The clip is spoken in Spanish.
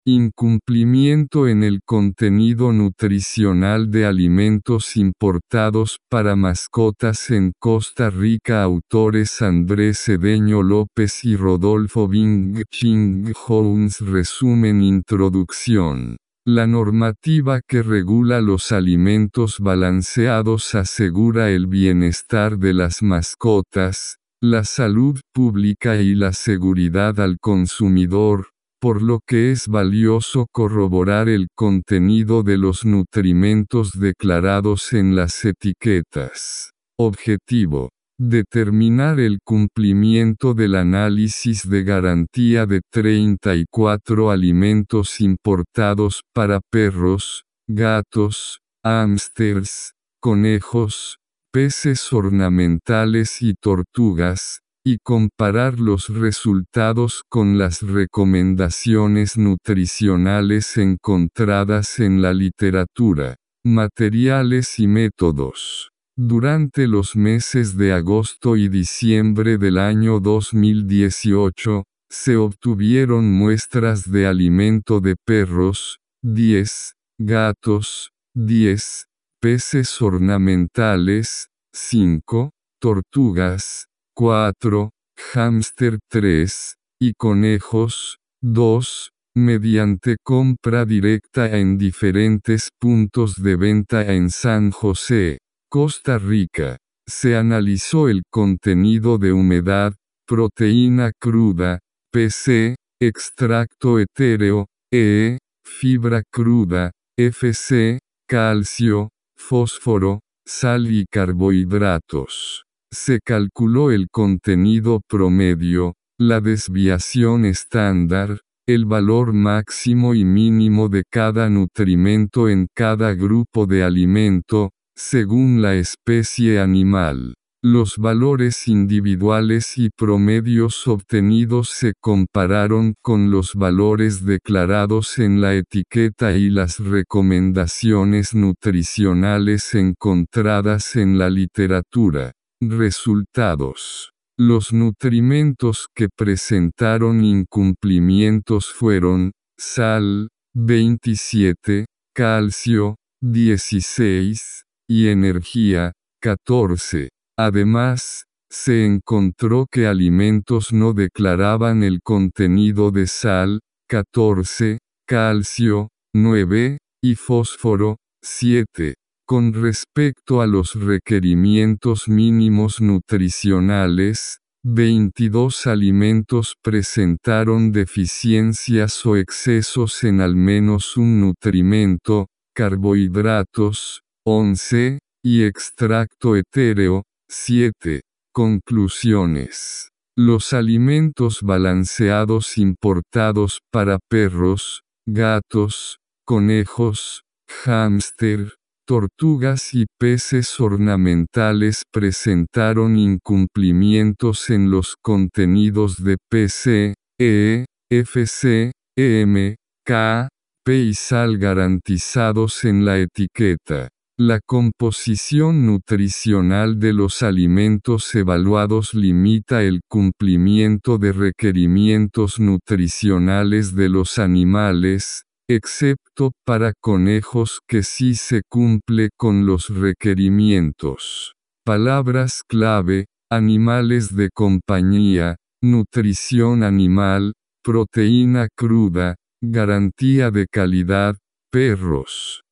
Incumplimiento en el contenido nutricional de alimentos importados para mascotas en Costa Rica. Autores Andrés Cedeño López y Rodolfo Bing Ching Jones. Resumen. Introducción. La normativa que regula los alimentos balanceados asegura el bienestar de las mascotas, la salud pública y la seguridad al consumidor, por lo que es valioso corroborar el contenido de los nutrimentos declarados en las etiquetas. Objetivo: determinar el cumplimiento del análisis de garantía de 34 alimentos importados para perros, gatos, hámsters, conejos, peces ornamentales y tortugas, y comparar los resultados con las recomendaciones nutricionales encontradas en la literatura. Materiales y métodos. Durante los meses de agosto y diciembre del año 2018, se obtuvieron muestras de alimento de perros, 10, gatos, 10, peces ornamentales, 5, tortugas, 4, hámster 3, y conejos, 2, mediante compra directa en diferentes puntos de venta en San José, Costa Rica. Se analizó el contenido de humedad, proteína cruda, PC, extracto etéreo, fibra cruda, FC, calcio, fósforo, sal y carbohidratos. Se calculó el contenido promedio, la desviación estándar, el valor máximo y mínimo de cada nutrimento en cada grupo de alimento, según la especie animal. Los valores individuales y promedios obtenidos se compararon con los valores declarados en la etiqueta y las recomendaciones nutricionales encontradas en la literatura. Resultados. Los nutrimentos que presentaron incumplimientos fueron: sal, 27, calcio, 16, y energía, 14. Además, se encontró que alimentos no declaraban el contenido de sal, 14, calcio, 9, y fósforo, 7. Con respecto a los requerimientos mínimos nutricionales, 22 alimentos presentaron deficiencias o excesos en al menos un nutrimento, carbohidratos, 11, y extracto etéreo, 7. Conclusiones. Los alimentos balanceados importados para perros, gatos, conejos, hámster, tortugas y peces ornamentales presentaron incumplimientos en los contenidos de PC, FC, K, P y sal garantizados en la etiqueta. La composición nutricional de los alimentos evaluados limita el cumplimiento de requerimientos nutricionales de los animales, excepto para conejos que sí se cumple con los requerimientos. Palabras clave: animales de compañía, nutrición animal, proteína cruda, garantía de calidad, perros.